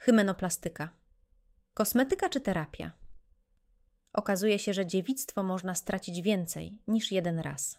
Hymenoplastyka. Kosmetyka czy terapia? Okazuje się, że dziewictwo można stracić więcej niż jeden raz.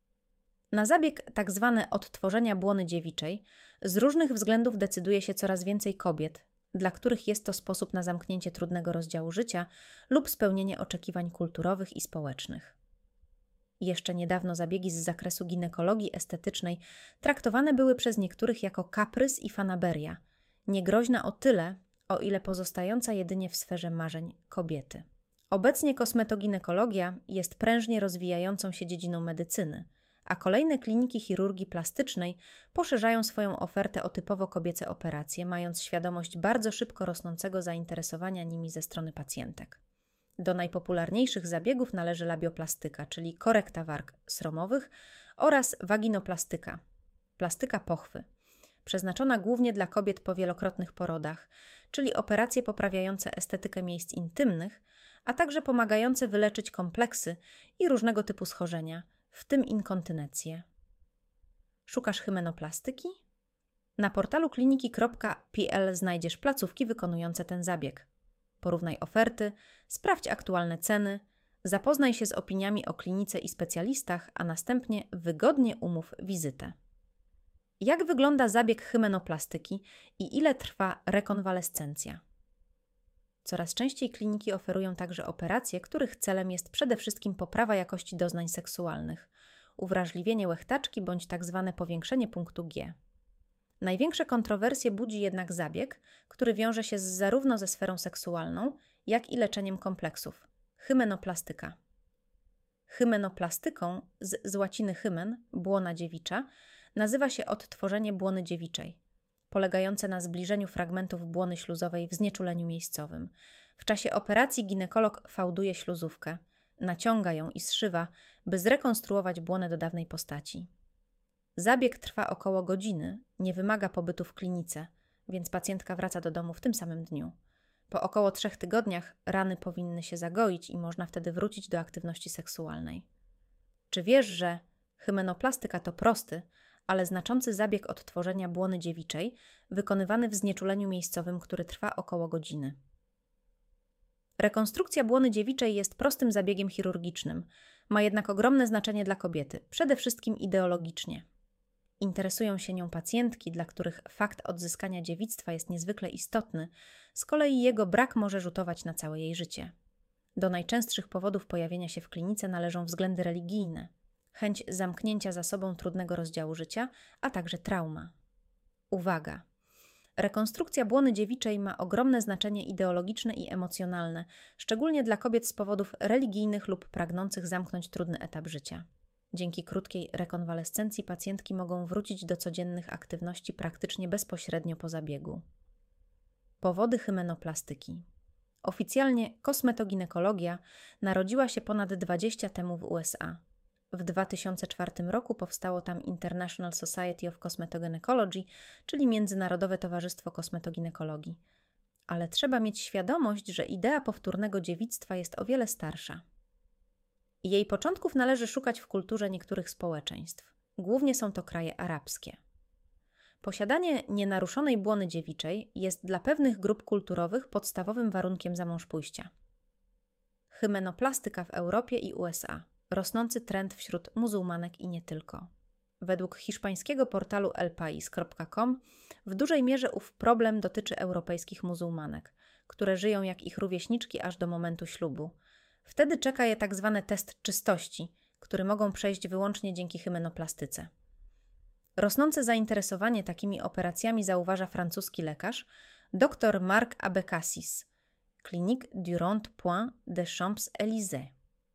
Na zabieg tzw. odtworzenia błony dziewiczej z różnych względów decyduje się coraz więcej kobiet, dla których jest to sposób na zamknięcie trudnego rozdziału życia lub spełnienie oczekiwań kulturowych i społecznych. Jeszcze niedawno zabiegi z zakresu ginekologii estetycznej traktowane były przez niektórych jako kaprys i fanaberia, niegroźna o tyle, o ile pozostająca jedynie w sferze marzeń kobiety. Obecnie kosmetoginekologia jest prężnie rozwijającą się dziedziną medycyny, a kolejne kliniki chirurgii plastycznej poszerzają swoją ofertę o typowo kobiece operacje, mając świadomość bardzo szybko rosnącego zainteresowania nimi ze strony pacjentek. Do najpopularniejszych zabiegów należy labioplastyka, czyli korekta warg sromowych, oraz waginoplastyka, plastyka pochwy, przeznaczona głównie dla kobiet po wielokrotnych porodach, czyli operacje poprawiające estetykę miejsc intymnych, a także pomagające wyleczyć kompleksy i różnego typu schorzenia, w tym inkontynencję. Szukasz hymenoplastyki? Na portalu kliniki.pl znajdziesz placówki wykonujące ten zabieg. Porównaj oferty, sprawdź aktualne ceny, zapoznaj się z opiniami o klinice i specjalistach, a następnie wygodnie umów wizytę. Jak wygląda zabieg hymenoplastyki i ile trwa rekonwalescencja? Coraz częściej kliniki oferują także operacje, których celem jest przede wszystkim poprawa jakości doznań seksualnych, uwrażliwienie łechtaczki bądź tzw. powiększenie punktu G. Największe kontrowersje budzi jednak zabieg, który wiąże się zarówno ze sferą seksualną, jak i leczeniem kompleksów – hymenoplastyka. Hymenoplastyką, z łaciny hymen, błona dziewicza, nazywa się odtworzenie błony dziewiczej, polegające na zbliżeniu fragmentów błony śluzowej w znieczuleniu miejscowym. W czasie operacji ginekolog fałduje śluzówkę, naciąga ją i zszywa, by zrekonstruować błonę do dawnej postaci. Zabieg trwa około godziny, nie wymaga pobytu w klinice, więc pacjentka wraca do domu w tym samym dniu. Po około 3 tygodniach rany powinny się zagoić i można wtedy wrócić do aktywności seksualnej. Czy wiesz, że hymenoplastyka to prosty, ale znaczący zabieg odtworzenia błony dziewiczej, wykonywany w znieczuleniu miejscowym, który trwa około godziny? Rekonstrukcja błony dziewiczej jest prostym zabiegiem chirurgicznym, ma jednak ogromne znaczenie dla kobiety, przede wszystkim ideologicznie. Interesują się nią pacjentki, dla których fakt odzyskania dziewictwa jest niezwykle istotny, z kolei jego brak może rzutować na całe jej życie. Do najczęstszych powodów pojawienia się w klinice należą względy religijne, chęć zamknięcia za sobą trudnego rozdziału życia, a także trauma. Uwaga! Rekonstrukcja błony dziewiczej ma ogromne znaczenie ideologiczne i emocjonalne, szczególnie dla kobiet z powodów religijnych lub pragnących zamknąć trudny etap życia. Dzięki krótkiej rekonwalescencji pacjentki mogą wrócić do codziennych aktywności praktycznie bezpośrednio po zabiegu. Powody hymenoplastyki. Oficjalnie kosmetoginekologia narodziła się ponad 20 lat temu w USA. W 2004 roku powstało tam International Society of Cosmetogynecology, czyli Międzynarodowe Towarzystwo Kosmetoginekologii. Ale trzeba mieć świadomość, że idea powtórnego dziewictwa jest o wiele starsza. Jej początków należy szukać w kulturze niektórych społeczeństw. Głównie są to kraje arabskie. Posiadanie nienaruszonej błony dziewiczej jest dla pewnych grup kulturowych podstawowym warunkiem zamążpójścia. Hymenoplastyka w Europie i USA. Rosnący trend wśród muzułmanek i nie tylko. Według hiszpańskiego portalu elpais.com w dużej mierze ów problem dotyczy europejskich muzułmanek, które żyją jak ich rówieśniczki aż do momentu ślubu. Wtedy czeka je tzw. test czystości, który mogą przejść wyłącznie dzięki hymenoplastyce. Rosnące zainteresowanie takimi operacjami zauważa francuski lekarz dr Marc Abecassis, Clinique du Rond-Point des Champs-Élysées.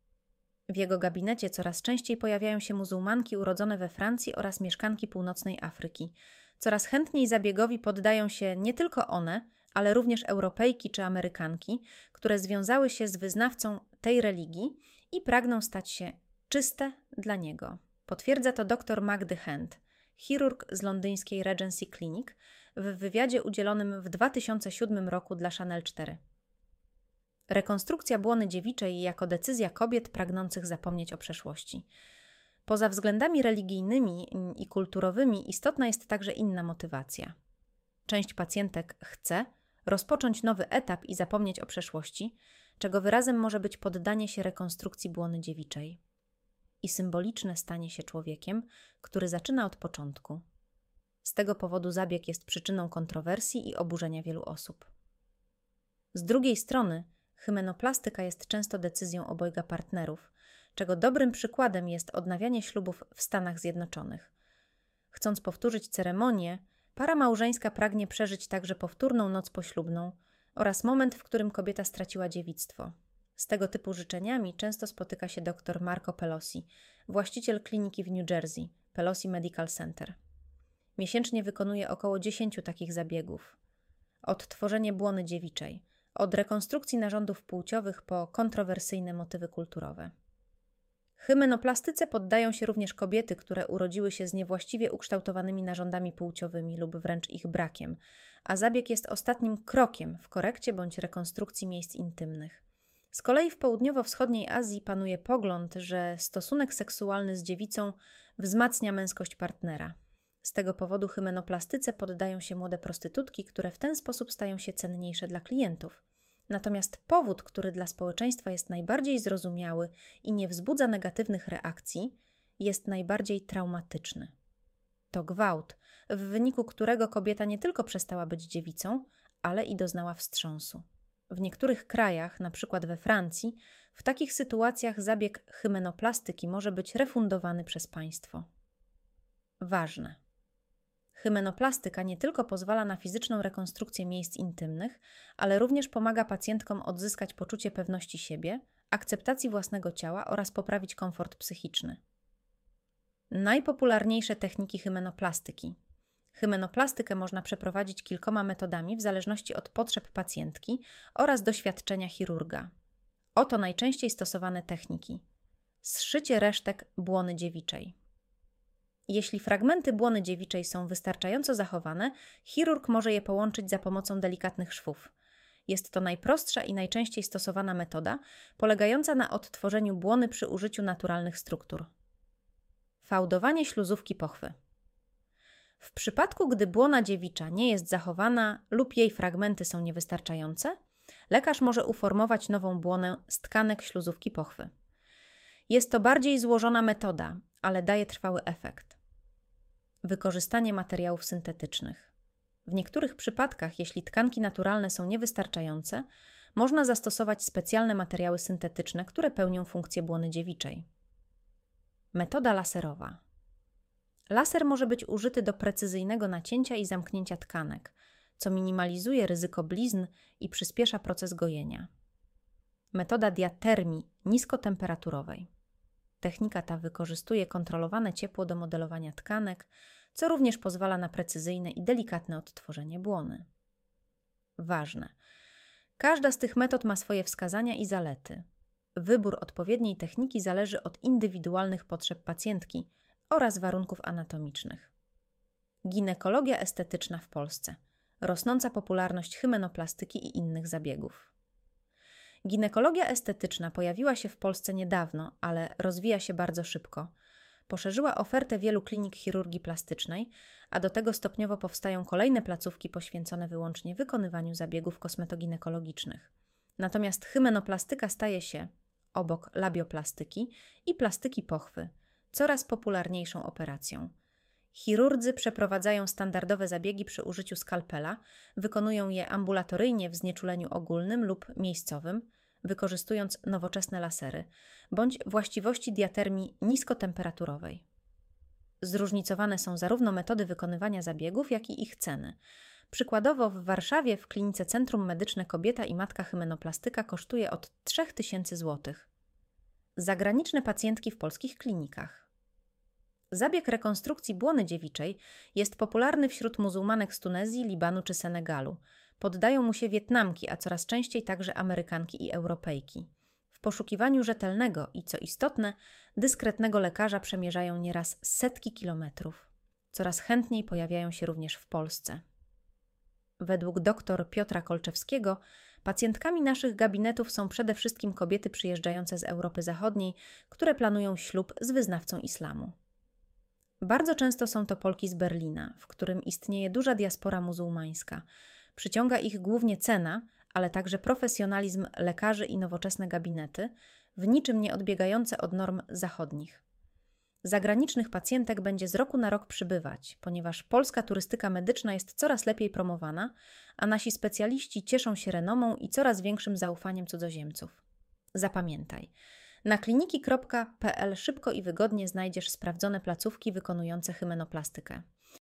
W jego gabinecie coraz częściej pojawiają się muzułmanki urodzone we Francji oraz mieszkanki północnej Afryki. Coraz chętniej zabiegowi poddają się nie tylko one, ale również Europejki czy Amerykanki, które związały się z wyznawcą tej religii i pragną stać się czyste dla niego. Potwierdza to dr Magdy Hand, chirurg z londyńskiej Regency Clinic, w wywiadzie udzielonym w 2007 roku dla Chanel 4. Rekonstrukcja błony dziewiczej jako decyzja kobiet pragnących zapomnieć o przeszłości. Poza względami religijnymi i kulturowymi istotna jest także inna motywacja. Część pacjentek chce rozpocząć nowy etap i zapomnieć o przeszłości, czego wyrazem może być poddanie się rekonstrukcji błony dziewiczej i symboliczne stanie się człowiekiem, który zaczyna od początku. Z tego powodu zabieg jest przyczyną kontrowersji i oburzenia wielu osób. Z drugiej strony, hymenoplastyka jest często decyzją obojga partnerów, czego dobrym przykładem jest odnawianie ślubów w Stanach Zjednoczonych. Chcąc powtórzyć ceremonię, para małżeńska pragnie przeżyć także powtórną noc poślubną oraz moment, w którym kobieta straciła dziewictwo. Z tego typu życzeniami często spotyka się dr Marco Pelosi, właściciel kliniki w New Jersey, Pelosi Medical Center. Miesięcznie wykonuje około 10 takich zabiegów. Odtworzenie błony dziewiczej, od rekonstrukcji narządów płciowych po kontrowersyjne motywy kulturowe. Hymenoplastyce poddają się również kobiety, które urodziły się z niewłaściwie ukształtowanymi narządami płciowymi lub wręcz ich brakiem, a zabieg jest ostatnim krokiem w korekcie bądź rekonstrukcji miejsc intymnych. Z kolei w południowo-wschodniej Azji panuje pogląd, że stosunek seksualny z dziewicą wzmacnia męskość partnera. Z tego powodu hymenoplastyce poddają się młode prostytutki, które w ten sposób stają się cenniejsze dla klientów. Natomiast powód, który dla społeczeństwa jest najbardziej zrozumiały i nie wzbudza negatywnych reakcji, jest najbardziej traumatyczny. To gwałt, w wyniku którego kobieta nie tylko przestała być dziewicą, ale i doznała wstrząsu. W niektórych krajach, np. we Francji, w takich sytuacjach zabieg hymenoplastyki może być refundowany przez państwo. Ważne. Hymenoplastyka nie tylko pozwala na fizyczną rekonstrukcję miejsc intymnych, ale również pomaga pacjentkom odzyskać poczucie pewności siebie, akceptacji własnego ciała oraz poprawić komfort psychiczny. Najpopularniejsze techniki hymenoplastyki. Hymenoplastykę można przeprowadzić kilkoma metodami w zależności od potrzeb pacjentki oraz doświadczenia chirurga. Oto najczęściej stosowane techniki. Zszycie resztek błony dziewiczej. Jeśli fragmenty błony dziewiczej są wystarczająco zachowane, chirurg może je połączyć za pomocą delikatnych szwów. Jest to najprostsza i najczęściej stosowana metoda, polegająca na odtworzeniu błony przy użyciu naturalnych struktur. Fałdowanie śluzówki pochwy. W przypadku, gdy błona dziewicza nie jest zachowana lub jej fragmenty są niewystarczające, lekarz może uformować nową błonę z tkanek śluzówki pochwy. Jest to bardziej złożona metoda, ale daje trwały efekt. Wykorzystanie materiałów syntetycznych. W niektórych przypadkach, jeśli tkanki naturalne są niewystarczające, można zastosować specjalne materiały syntetyczne, które pełnią funkcję błony dziewiczej. Metoda laserowa. Laser może być użyty do precyzyjnego nacięcia i zamknięcia tkanek, co minimalizuje ryzyko blizn i przyspiesza proces gojenia. Metoda diatermii niskotemperaturowej. Technika ta wykorzystuje kontrolowane ciepło do modelowania tkanek, co również pozwala na precyzyjne i delikatne odtworzenie błony. Ważne. Każda z tych metod ma swoje wskazania i zalety. Wybór odpowiedniej techniki zależy od indywidualnych potrzeb pacjentki oraz warunków anatomicznych. Ginekologia estetyczna w Polsce. Rosnąca popularność hymenoplastyki i innych zabiegów. Ginekologia estetyczna pojawiła się w Polsce niedawno, ale rozwija się bardzo szybko. Poszerzyła ofertę wielu klinik chirurgii plastycznej, a do tego stopniowo powstają kolejne placówki poświęcone wyłącznie wykonywaniu zabiegów kosmetoginekologicznych. Natomiast hymenoplastyka staje się, obok labioplastyki i plastyki pochwy, coraz popularniejszą operacją. Chirurdzy przeprowadzają standardowe zabiegi przy użyciu skalpela, wykonują je ambulatoryjnie w znieczuleniu ogólnym lub miejscowym, wykorzystując nowoczesne lasery, bądź właściwości diatermii niskotemperaturowej. Zróżnicowane są zarówno metody wykonywania zabiegów, jak i ich ceny. Przykładowo w Warszawie w klinice Centrum Medyczne Kobieta i Matka Hymenoplastyka kosztuje od 3000 zł. Zagraniczne pacjentki w polskich klinikach. Zabieg rekonstrukcji błony dziewiczej jest popularny wśród muzułmanek z Tunezji, Libanu czy Senegalu. Poddają mu się Wietnamki, a coraz częściej także Amerykanki i Europejki. W poszukiwaniu rzetelnego i, co istotne, dyskretnego lekarza przemierzają nieraz setki kilometrów. Coraz chętniej pojawiają się również w Polsce. Według dr Piotra Kolczewskiego pacjentkami naszych gabinetów są przede wszystkim kobiety przyjeżdżające z Europy Zachodniej, które planują ślub z wyznawcą islamu. Bardzo często są to Polki z Berlina, w którym istnieje duża diaspora muzułmańska. Przyciąga ich głównie cena, ale także profesjonalizm lekarzy i nowoczesne gabinety, w niczym nie odbiegające od norm zachodnich. Zagranicznych pacjentek będzie z roku na rok przybywać, ponieważ polska turystyka medyczna jest coraz lepiej promowana, a nasi specjaliści cieszą się renomą i coraz większym zaufaniem cudzoziemców. Zapamiętaj, na kliniki.pl szybko i wygodnie znajdziesz sprawdzone placówki wykonujące hymenoplastykę.